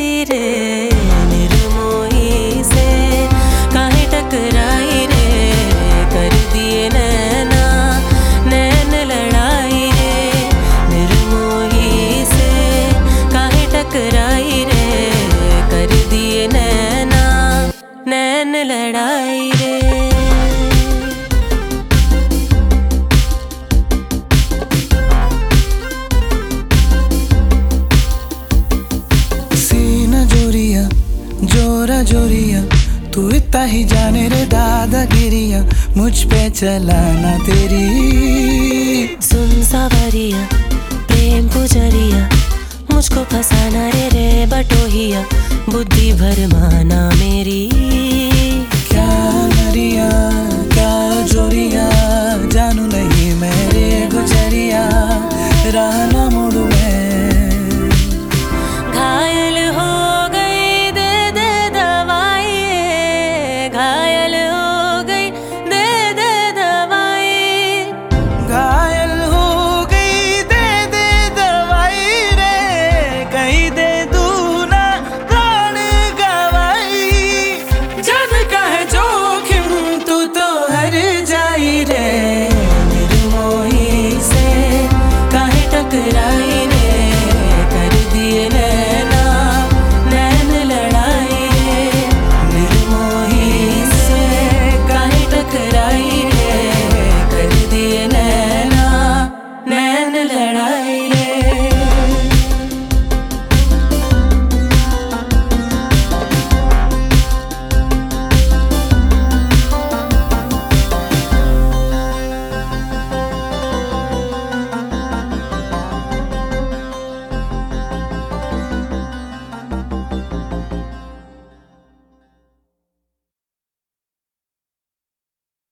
आई रे निर्मोही से काहे टकराई रे कर दिए नैना नैन लड़ाई रे निर्मोही से काहे टकराई रे कर दिए नैना नैन लड़ाई रे। जोरा जोरिया तू इतना ही जाने रे दादागिरिया मुझ पे चलाना तेरी। सुन सावरिया प्रेम पुजरिया मुझको फसाना रे बटोहिया बुद्धि भरमाना मेरी। क्या नरिया क्या जोरिया जानू नहीं मेरे गुजरिया राह ना मोड़ू मैं। घायल